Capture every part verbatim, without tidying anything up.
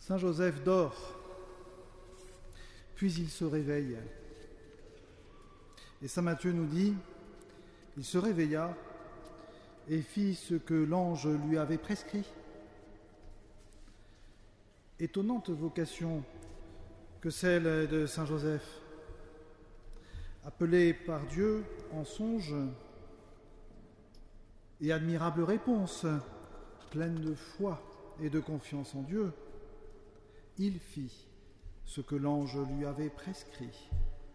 Saint Joseph dort, puis il se réveille. Et saint Matthieu nous dit, il se réveilla et fit ce que l'ange lui avait prescrit. Étonnante vocation que celle de saint Joseph, appelé par Dieu en songe, et admirable réponse, pleine de foi et de confiance en Dieu, il fit ce que l'ange lui avait prescrit.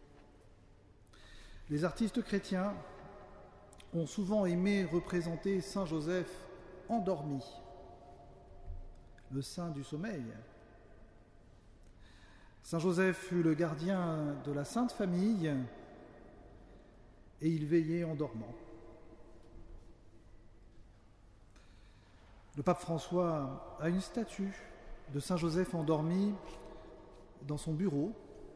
Les artistes chrétiens ont souvent aimé représenter saint Joseph endormi, le saint du sommeil. Saint Joseph fut le gardien de la Sainte Famille et il veillait en dormant. Le pape François a une statue de saint Joseph endormi dans son bureau,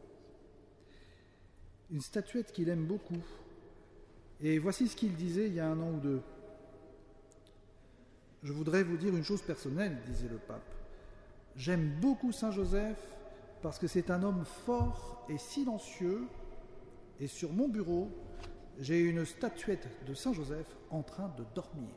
une statuette qu'il aime beaucoup. Et voici ce qu'il disait il y a un an ou deux. « Je voudrais vous dire une chose personnelle, disait le pape. J'aime beaucoup saint Joseph parce que c'est un homme fort et silencieux, et sur mon bureau, j'ai une statuette de saint Joseph en train de dormir.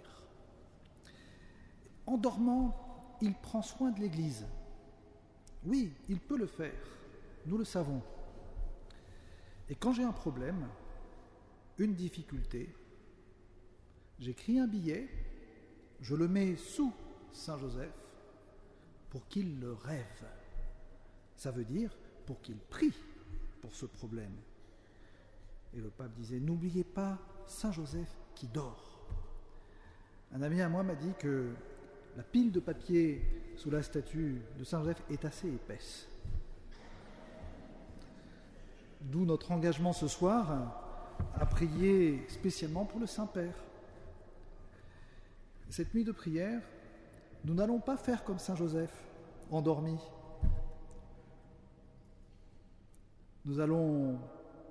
En dormant, il prend soin de l'Église. Oui, il peut le faire, nous le savons. Et quand j'ai un problème, une difficulté, j'écris un billet, je le mets sous saint Joseph pour qu'il le rêve. Ça veut dire pour qu'il prie pour ce problème. Et le pape disait, n'oubliez pas saint Joseph qui dort. Un ami à moi m'a dit que la pile de papier sous la statue de saint Joseph est assez épaisse. D'où notre engagement ce soir à prier spécialement pour le Saint-Père. Cette nuit de prière, nous n'allons pas faire comme saint Joseph, endormi. Nous allons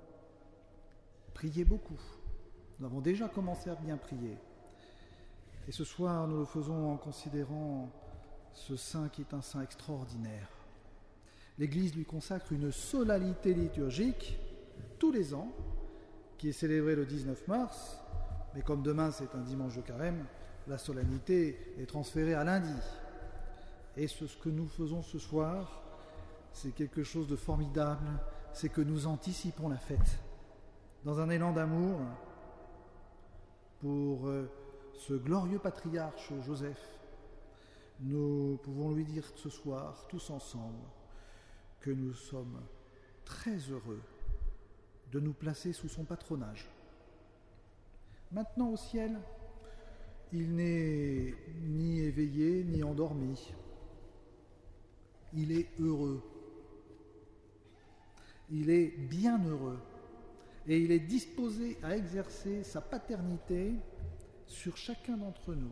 prier beaucoup. Nous avons déjà commencé à bien prier. Et ce soir, nous le faisons en considérant ce saint qui est un saint extraordinaire. L'Église lui consacre une solennité liturgique tous les ans, qui est célébrée le dix-neuf mars, mais comme demain c'est un dimanche de carême, la solennité est transférée à lundi. Et ce, ce que nous faisons ce soir, c'est quelque chose de formidable, c'est que nous anticipons la fête dans un élan d'amour pour euh, ce glorieux patriarche Joseph. Nous pouvons lui dire ce soir, tous ensemble, que nous sommes très heureux de nous placer sous son patronage. Maintenant au ciel, il n'est ni éveillé ni endormi. Il est heureux. Il est bien heureux. Et il est disposé à exercer sa paternité sur chacun d'entre nous.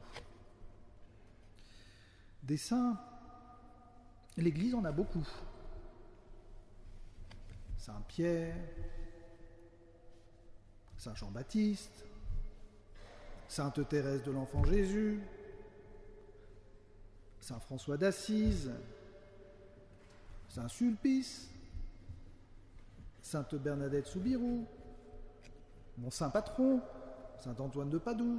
Des saints, l'Église en a beaucoup. Saint Pierre, Saint Jean-Baptiste, Sainte Thérèse de l'Enfant Jésus, Saint François d'Assise, Saint Sulpice, Sainte Bernadette Soubirous, mon saint patron, Saint Antoine de Padoue.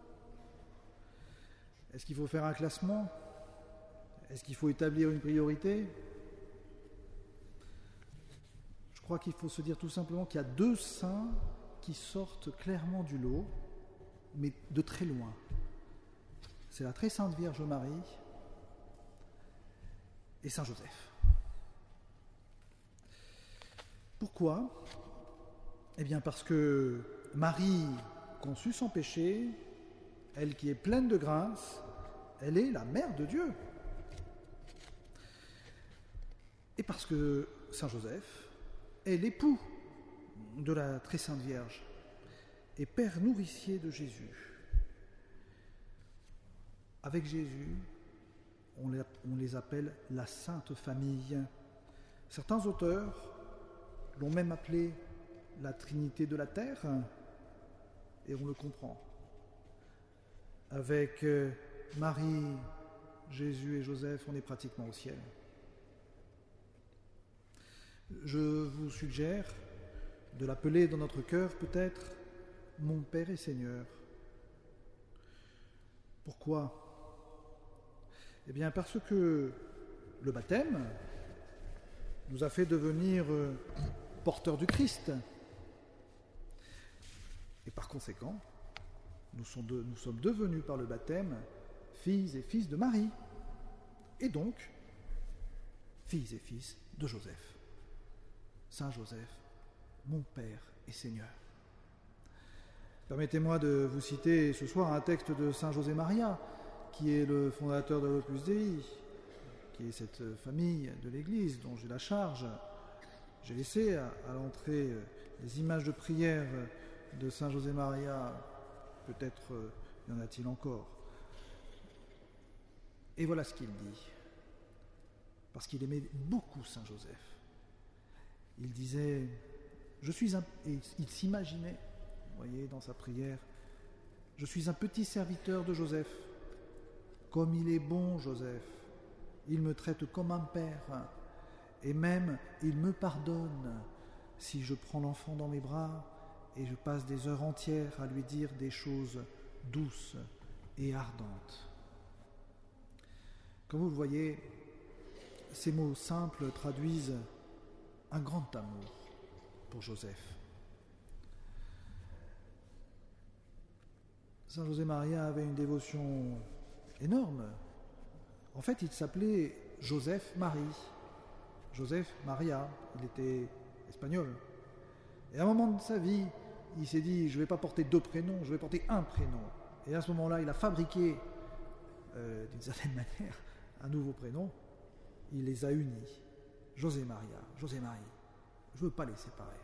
Est-ce qu'il faut faire un classement ? Est-ce qu'il faut établir une priorité ? Je crois qu'il faut se dire tout simplement qu'il y a deux saints qui sortent clairement du lot, mais de très loin. C'est la très sainte Vierge Marie et saint Joseph. Pourquoi ? Eh bien parce que Marie, conçue sans péché, elle qui est pleine de grâce, elle est la mère de Dieu. Et parce que saint Joseph est l'époux de la très sainte Vierge et père nourricier de Jésus. Avec Jésus, on les, on les appelle la Sainte Famille. Certains auteurs l'ont même appelé la Trinité de la Terre, et on le comprend. Avec Marie, Jésus et Joseph, on est pratiquement au ciel. Je vous suggère de l'appeler dans notre cœur peut-être mon Père et Seigneur. Pourquoi ? Eh bien parce que le baptême nous a fait devenir porteurs du Christ. Et par conséquent, nous sommes, de, nous sommes devenus par le baptême filles et fils de Marie. Et donc, filles et fils de Joseph. Saint Joseph, mon Père et Seigneur. Permettez-moi de vous citer ce soir un texte de Saint José Maria, qui est le fondateur de l'Opus Dei, qui est cette famille de l'Église dont j'ai la charge. J'ai laissé à, à l'entrée des images de prière de Saint José Maria, peut-être euh, y en a-t-il encore. Et voilà ce qu'il dit, parce qu'il aimait beaucoup Saint Joseph. Il disait, je suis un, et il s'imaginait, vous voyez, dans sa prière, je suis un petit serviteur de Joseph. Comme il est bon, Joseph, il me traite comme un père, et même il me pardonne si je prends l'enfant dans mes bras et je passe des heures entières à lui dire des choses douces et ardentes. Comme vous le voyez, ces mots simples traduisent un grand amour pour Joseph. Saint José Maria avait une dévotion énorme. En fait, il s'appelait Joseph Marie. Joseph Maria, il était espagnol. Et à un moment de sa vie, il s'est dit, je ne vais pas porter deux prénoms, je vais porter un prénom. Et à ce moment-là, il a fabriqué, euh, d'une certaine manière, un nouveau prénom. Il les a unis. José Maria, José Marie. Je ne veux pas les séparer.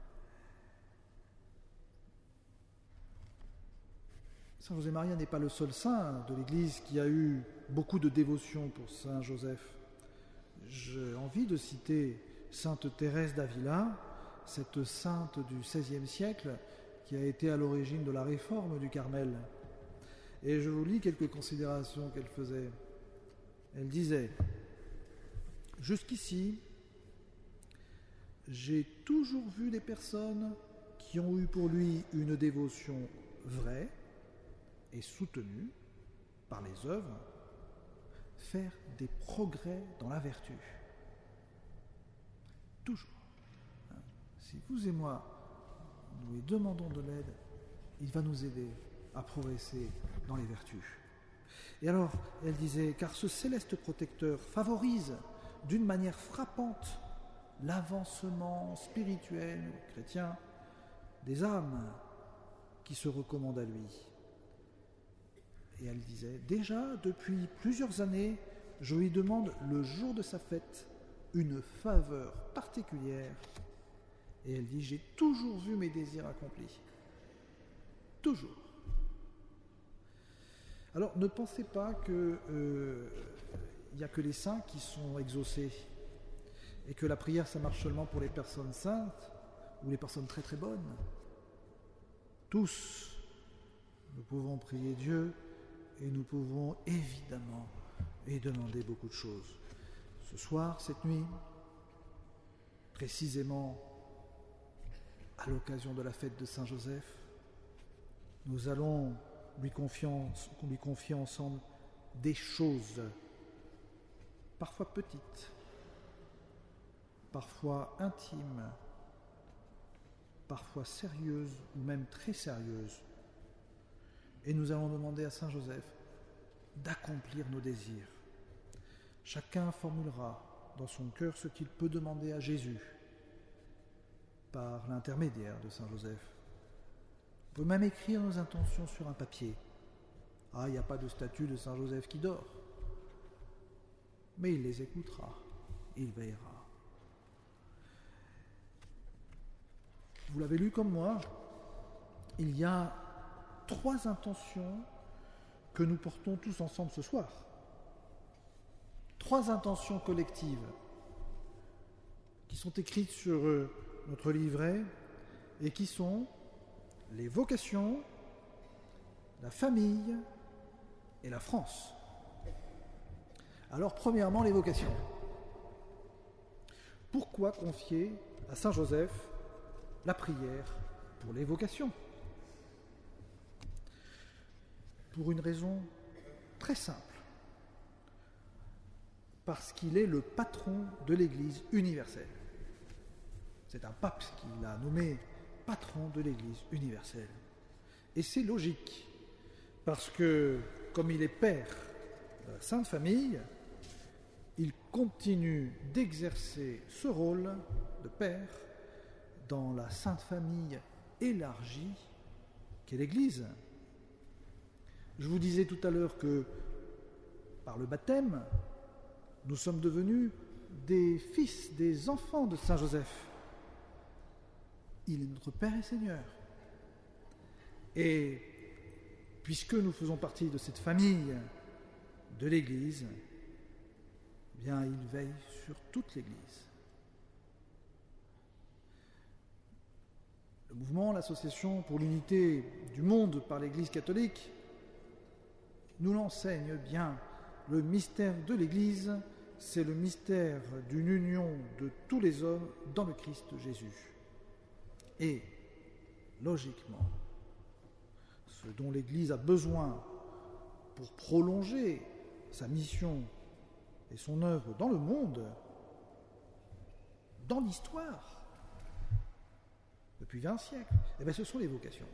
Saint José Maria n'est pas le seul saint de l'Église qui a eu beaucoup de dévotion pour Saint Joseph. J'ai envie de citer Sainte Thérèse d'Avila, cette sainte du seizième siècle qui a été à l'origine de la réforme du Carmel. Et je vous lis quelques considérations qu'elle faisait. Elle disait « Jusqu'ici, j'ai toujours vu des personnes qui ont eu pour lui une dévotion vraie et soutenue par les œuvres, faire des progrès dans la vertu. Toujours. Si vous et moi, nous lui demandons de l'aide, il va nous aider à progresser dans les vertus. Et alors, elle disait, car ce céleste protecteur favorise d'une manière frappante l'avancement spirituel chrétien des âmes qui se recommandent à lui. Et elle disait, déjà depuis plusieurs années, je lui demande le jour de sa fête une faveur particulière. Et elle dit, j'ai toujours vu mes désirs accomplis. Toujours. Alors ne pensez pas qu'il euh, n'y a que les saints qui sont exaucés et que la prière ça marche seulement pour les personnes saintes ou les personnes très très bonnes. Tous, nous pouvons prier Dieu et nous pouvons évidemment lui demander beaucoup de choses. Ce soir, cette nuit, précisément à l'occasion de la fête de Saint Joseph, nous allons lui confier, lui confier ensemble des choses, parfois petites, parfois intimes, parfois sérieuses ou même très sérieuses. Et nous allons demander à Saint Joseph d'accomplir nos désirs. Chacun formulera dans son cœur ce qu'il peut demander à Jésus par l'intermédiaire de Saint Joseph. On peut même écrire nos intentions sur un papier. Ah, il n'y a pas de statue de Saint Joseph qui dort. Mais il les écoutera, il veillera. Vous l'avez lu comme moi, il y a trois intentions que nous portons tous ensemble ce soir. Trois intentions collectives qui sont écrites sur notre livret et qui sont les vocations, la famille et la France. Alors, premièrement, les vocations. pourquoi confier à Saint Joseph la prière pour les vocations? Pour une raison très simple. Parce qu'il est le patron de l'Église universelle. C'est un pape qui l'a nommé patron de l'Église universelle. Et c'est logique, parce que, comme il est père de la Sainte Famille, il continue d'exercer ce rôle de père dans la Sainte Famille élargie qu'est l'Église. Je vous disais tout à l'heure que, par le baptême, nous sommes devenus des fils, des enfants de Saint Joseph. Il est notre Père et Seigneur. Et puisque nous faisons partie de cette famille de l'Église, eh bien, il veille sur toute l'Église. Le mouvement, l'association pour l'unité du monde par l'Église catholique, nous l'enseigne bien. Le mystère de l'Église, c'est le mystère d'une union de tous les hommes dans le Christ Jésus. Et, logiquement, ce dont l'Église a besoin pour prolonger sa mission et son œuvre dans le monde, dans l'histoire, depuis vingt siècles, eh bien, ce sont les vocations.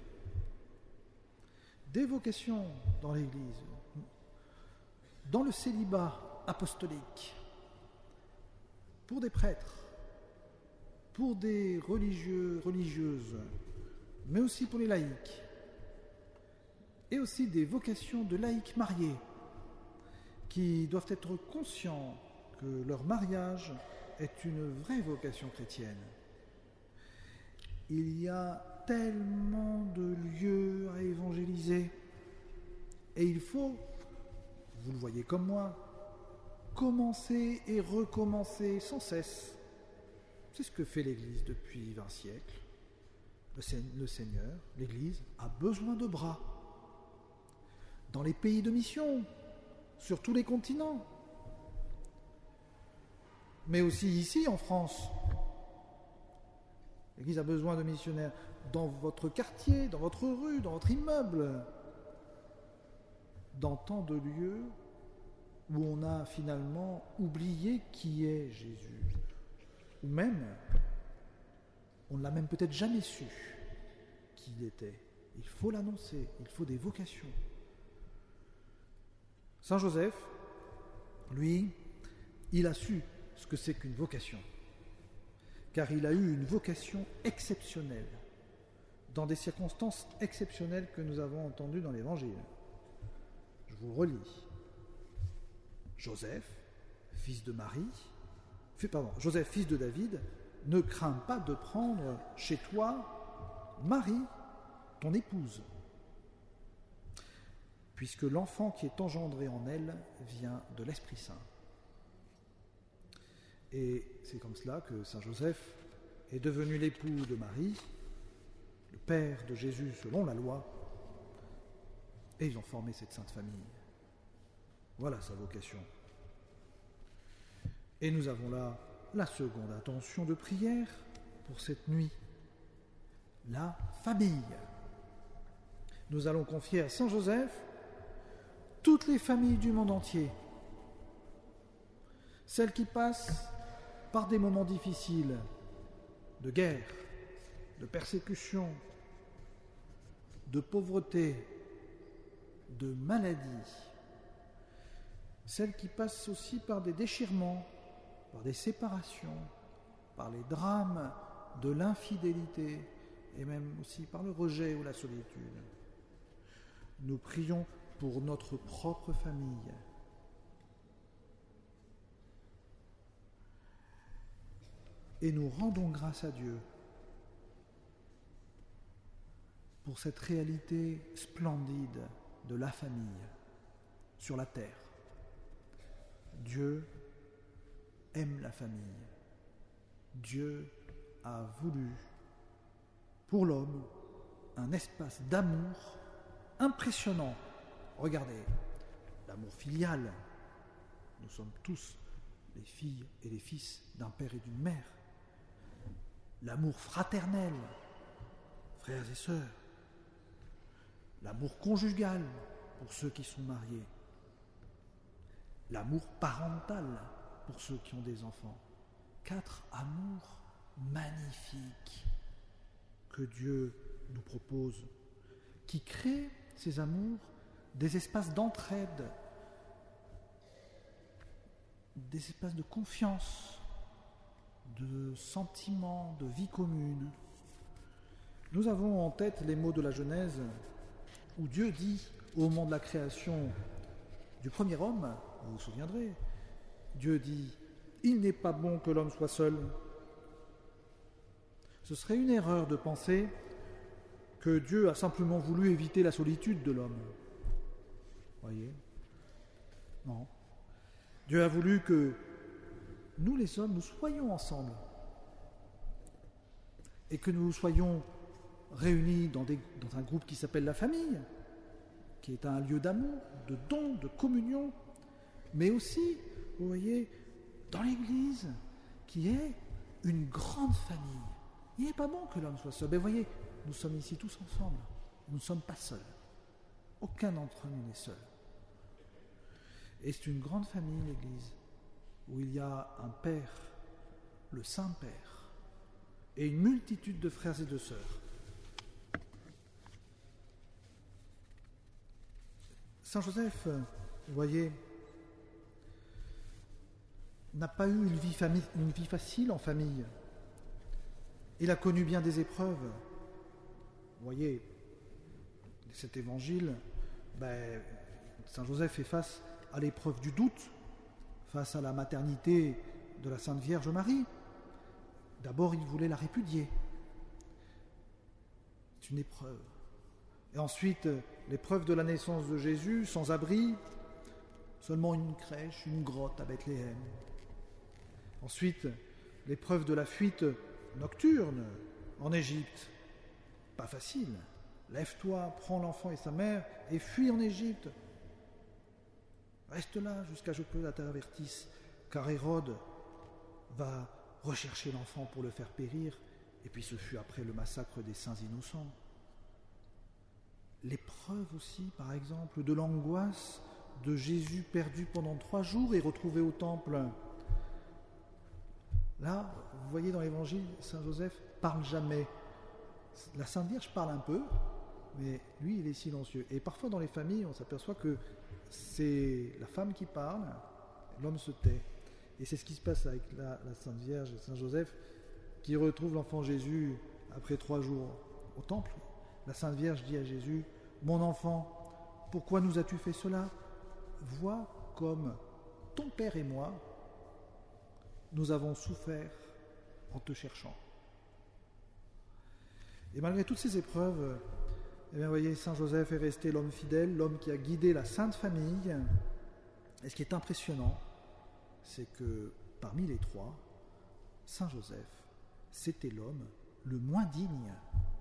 Des vocations dans l'Église, dans le célibat apostolique, pour des prêtres, pour des religieux, religieuses, mais aussi pour les laïcs, et aussi des vocations de laïcs mariés, qui doivent être conscients que leur mariage est une vraie vocation chrétienne. Il y a tellement de lieux à évangéliser, et il faut, vous le voyez comme moi, commencer et recommencer sans cesse. C'est ce que fait l'Église depuis vingt siècles. Le Seigneur, l'Église, a besoin de bras. Dans les pays de mission, sur tous les continents, mais aussi ici en France. L'Église a besoin de missionnaires dans votre quartier, dans votre rue, dans votre immeuble, dans tant de lieux où on a finalement oublié qui est Jésus. Ou même, on ne l'a même peut-être jamais su qui il était. Il faut l'annoncer, il faut des vocations. Saint Joseph, lui, il a su ce que c'est qu'une vocation, car il a eu une vocation exceptionnelle, dans des circonstances exceptionnelles que nous avons entendues dans l'Évangile. Je vous relis. Joseph, fils de Marie, pardon, Joseph, fils de David, ne crains pas de prendre chez toi Marie, ton épouse, puisque l'enfant qui est engendré en elle vient de l'Esprit Saint. Et c'est comme cela que Saint Joseph est devenu l'époux de Marie, le père de Jésus selon la loi, et ils ont formé cette sainte famille. Voilà sa vocation. Et nous avons là la seconde intention de prière pour cette nuit, la famille. Nous allons confier à Saint Joseph toutes les familles du monde entier, celles qui passent par des moments difficiles, de guerre, de persécution, de pauvreté, de maladie, celles qui passent aussi par des déchirements, par des séparations, par les drames de l'infidélité et même aussi par le rejet ou la solitude. Nous prions pour notre propre famille. Et nous rendons grâce à Dieu pour cette réalité splendide de la famille sur la terre. Dieu aime la famille. Dieu a voulu pour l'homme un espace d'amour impressionnant. Regardez, l'amour filial. Nous sommes tous les filles et les fils d'un père et d'une mère. L'amour fraternel, frères et sœurs. L'amour conjugal pour ceux qui sont mariés. L'amour parental pour ceux qui ont des enfants. Quatre amours magnifiques que Dieu nous propose, qui créent ces amours des espaces d'entraide, des espaces de confiance, de sentiments, de vie commune. Nous avons en tête les mots de la Genèse où Dieu dit au moment de la création du premier homme, vous vous souviendrez, Dieu dit « Il n'est pas bon que l'homme soit seul ». Ce serait une erreur de penser que Dieu a simplement voulu éviter la solitude de l'homme. Voyez ? Non. Dieu a voulu que nous les hommes, nous soyons ensemble et que nous soyons réunis dans, des, dans un groupe qui s'appelle la famille, qui est un lieu d'amour, de don, de communion, mais aussi, vous voyez, dans l'Église, qui est une grande famille. Il n'est pas bon que l'homme soit seul. Mais voyez, nous sommes ici tous ensemble. Nous ne sommes pas seuls. Aucun d'entre nous n'est seul. Et c'est une grande famille, l'Église, où il y a un Père, le Saint-Père, et une multitude de frères et de sœurs. Saint Joseph, vous voyez, n'a pas eu une vie, famille, une vie facile en famille. Il a connu bien des épreuves. Vous voyez, cet évangile, ben, Saint Joseph fait face à l'épreuve du doute, face à la maternité de la Sainte Vierge Marie. D'abord, il voulait la répudier. C'est une épreuve. Et ensuite, l'épreuve de la naissance de Jésus, sans abri, seulement une crèche, une grotte à Bethléem. Ensuite, l'épreuve de la fuite nocturne en Égypte. Pas facile. Lève-toi, prends l'enfant et sa mère et fuis en Égypte. Reste là jusqu'à ce que la t'avertisse, car Hérode va rechercher l'enfant pour le faire périr, et puis ce fut après le massacre des saints innocents. L'épreuve aussi, par exemple, de l'angoisse de Jésus perdu pendant trois jours et retrouvé au temple. Là, vous voyez dans l'Évangile, Saint Joseph parle jamais. La Sainte Vierge parle un peu, mais lui, il est silencieux. Et parfois, dans les familles, on s'aperçoit que c'est la femme qui parle, l'homme se tait. Et c'est ce qui se passe avec la, la Sainte Vierge et Saint Joseph, qui retrouve l'enfant Jésus après trois jours au temple. La Sainte Vierge dit à Jésus, « Mon enfant, pourquoi nous as-tu fait cela ? Vois comme ton Père et moi, nous avons souffert en te cherchant. » Et malgré toutes ces épreuves, eh bien, vous voyez, Saint Joseph est resté l'homme fidèle, l'homme qui a guidé la Sainte Famille. Et ce qui est impressionnant, c'est que parmi les trois, Saint Joseph, c'était l'homme le moins digne.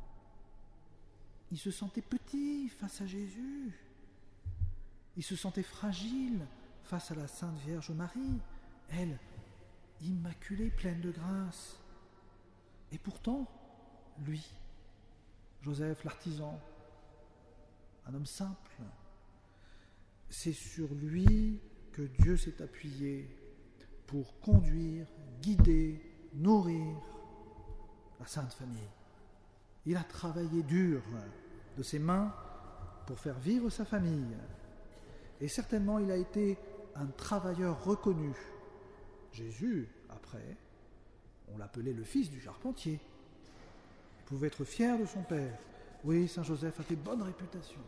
Il se sentait petit face à Jésus. Il se sentait fragile face à la Sainte Vierge Marie, elle, immaculée, pleine de grâce. Et pourtant, lui, Joseph l'artisan, un homme simple, c'est sur lui que Dieu s'est appuyé pour conduire, guider, nourrir la Sainte Famille. Il a travaillé dur de ses mains pour faire vivre sa famille. Et certainement, il a été un travailleur reconnu. Jésus, après, on l'appelait le fils du charpentier. Il pouvait être fier de son père. Oui, Saint Joseph a fait bonne réputation.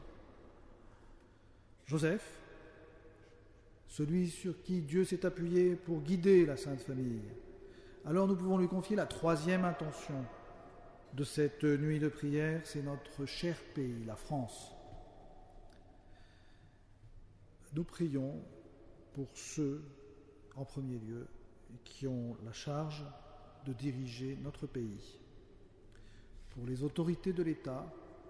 Joseph, celui sur qui Dieu s'est appuyé pour guider la Sainte Famille. Alors nous pouvons lui confier la troisième intention de cette nuit de prière, c'est notre cher pays, la France. Nous prions pour ceux, en premier lieu, qui ont la charge de diriger notre pays, pour les autorités de l'État,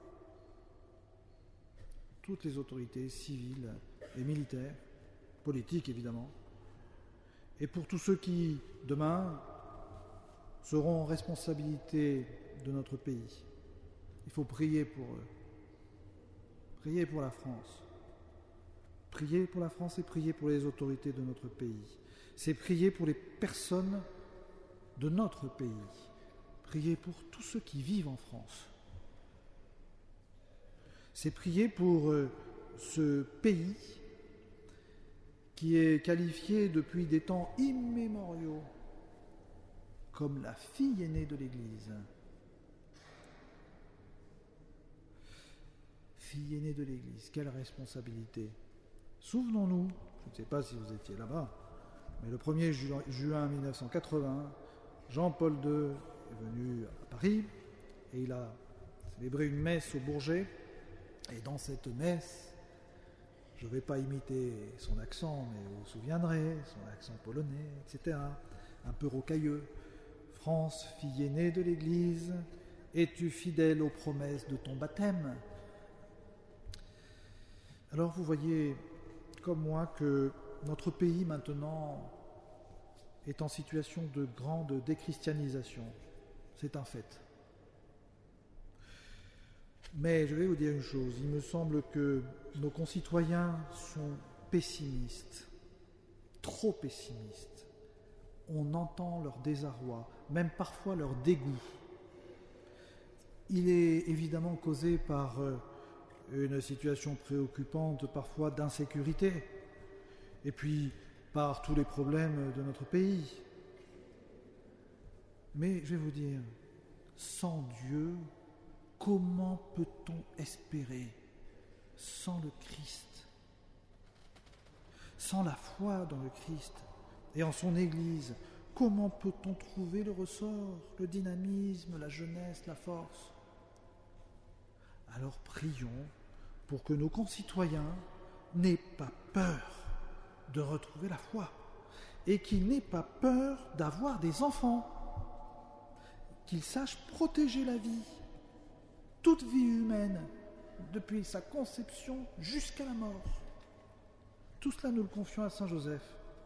toutes les autorités civiles et militaires, politiques évidemment, et pour tous ceux qui, demain, seront en responsabilité de notre pays. Il faut prier pour eux. Prier pour la France. Prier pour la France et prier pour les autorités de notre pays. C'est prier pour les personnes de notre pays. Prier pour tous ceux qui vivent en France. C'est prier pour euh, ce pays qui est qualifié depuis des temps immémoriaux comme la fille aînée de l'Église. Fille aînée de l'Église, quelle responsabilité. Souvenons-nous, je ne sais pas si vous étiez là-bas, mais le premier juin mille neuf cent quatre-vingts, Jean-Paul deux est venu à Paris et il a célébré une messe au Bourget. Et dans cette messe, je ne vais pas imiter son accent, mais vous vous souviendrez, son accent polonais, et cetera, un peu rocailleux. France, fille aînée de l'Église, es-tu fidèle aux promesses de ton baptême ? Alors vous voyez, comme moi, que notre pays maintenant est en situation de grande déchristianisation. C'est un fait. Mais je vais vous dire une chose, il me semble que nos concitoyens sont pessimistes, trop pessimistes. On entend leur désarroi, même parfois leur dégoût. Il est évidemment causé par une situation préoccupante, parfois d'insécurité, et puis par tous les problèmes de notre pays. Mais je vais vous dire, sans Dieu, comment peut-on espérer sans le Christ? Sans la foi dans le Christ et en son Église, comment peut-on trouver le ressort, le dynamisme, la jeunesse, la force? Alors prions pour que nos concitoyens n'aient pas peur de retrouver la foi et qu'ils n'aient pas peur d'avoir des enfants, qu'ils sachent protéger la vie, toute vie humaine, depuis sa conception jusqu'à la mort. Tout cela, nous le confions à Saint Joseph.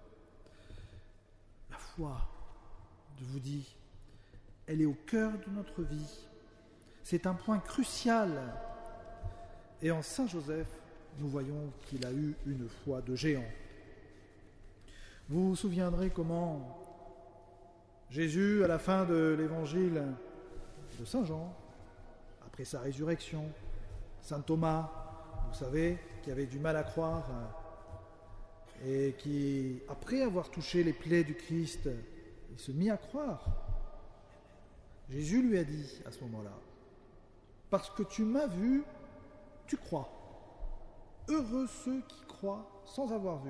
La foi, je vous dis, elle est au cœur de notre vie. C'est un point crucial. Et en Saint Joseph, nous voyons qu'il a eu une foi de géant. Vous vous souviendrez comment Jésus, à la fin de l'évangile de Saint Jean, après sa résurrection, Saint Thomas, vous savez, qui avait du mal à croire et qui, après avoir touché les plaies du Christ, il se mit à croire. Jésus lui a dit à ce moment-là, « Parce que tu m'as vu, tu crois. Heureux ceux qui croient sans avoir vu. »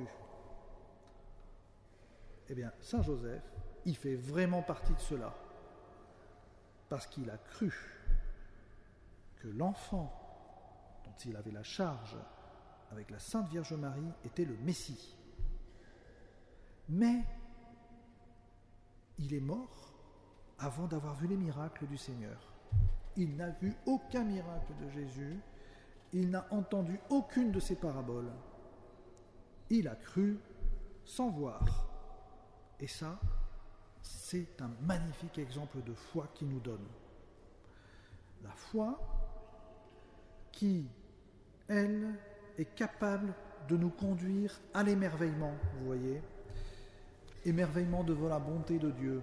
Eh bien, Saint Joseph, il fait vraiment partie de cela, parce qu'il a cru que l'enfant dont il avait la charge avec la Sainte Vierge Marie était le Messie. Mais il est mort avant d'avoir vu les miracles du Seigneur. Il n'a vu aucun miracle de Jésus, il n'a entendu aucune de ses paraboles. Il a cru sans voir. Et ça, c'est un magnifique exemple de foi qu'il nous donne. La foi qui, elle, est capable de nous conduire à l'émerveillement, vous voyez, émerveillement devant la bonté de Dieu.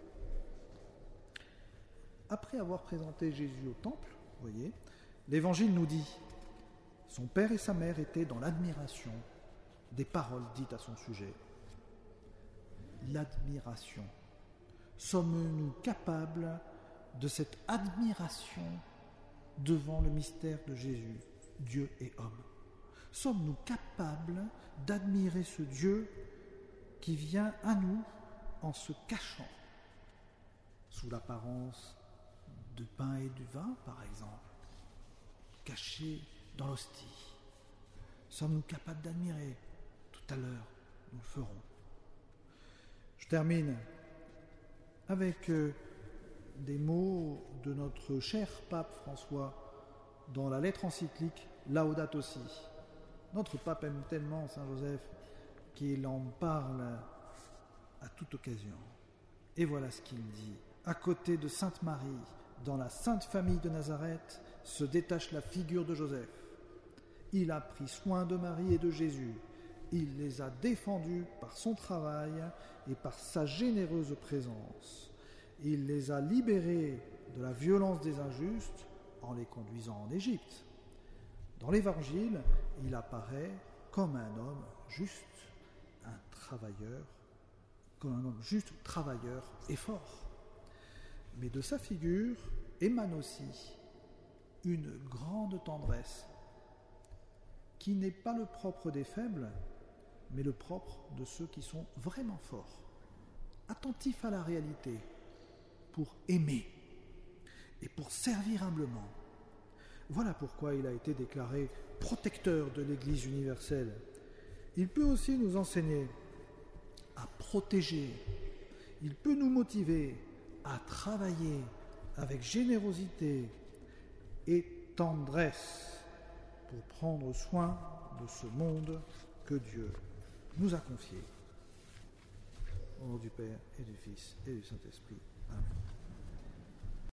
Après avoir présenté Jésus au temple, vous voyez, l'Évangile nous dit, son père et sa mère étaient dans l'admiration des paroles dites à son sujet. L'admiration. Sommes-nous capables de cette admiration devant le mystère de Jésus, Dieu et homme? Sommes-nous capables d'admirer ce Dieu qui vient à nous en se cachant sous l'apparence de pain et du vin, par exemple, caché dans l'hostie? Sommes-nous capables d'admirer? Tout à l'heure, nous le ferons. Je termine avec euh, des mots de notre cher pape François dans la lettre encyclique Laudato Si. Notre pape aime tellement Saint Joseph qu'il en parle à toute occasion. Et voilà ce qu'il dit. À côté de Sainte Marie, dans la Sainte Famille de Nazareth, se détache la figure de Joseph. Il a pris soin de Marie et de Jésus. Il les a défendus par son travail et par sa généreuse présence. Il les a libérés de la violence des injustes en les conduisant en Égypte. Dans l'Évangile, il apparaît comme un homme juste, un travailleur, comme un homme juste, travailleur et fort. Mais de sa figure émane aussi une grande tendresse qui n'est pas le propre des faibles, mais le propre de ceux qui sont vraiment forts, attentifs à la réalité, pour aimer et pour servir humblement. Voilà pourquoi il a été déclaré protecteur de l'Église universelle. Il peut aussi nous enseigner à protéger, il peut nous motiver à travailler avec générosité et tendresse pour prendre soin de ce monde que Dieu nous a confié. Au nom du Père et du Fils et du Saint-Esprit. Amen.